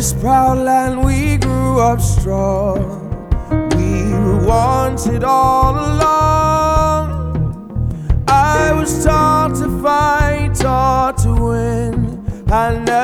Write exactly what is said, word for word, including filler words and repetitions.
this proud land we grew up strong. We were wanted all along. I was taught to fight, taught to win. I never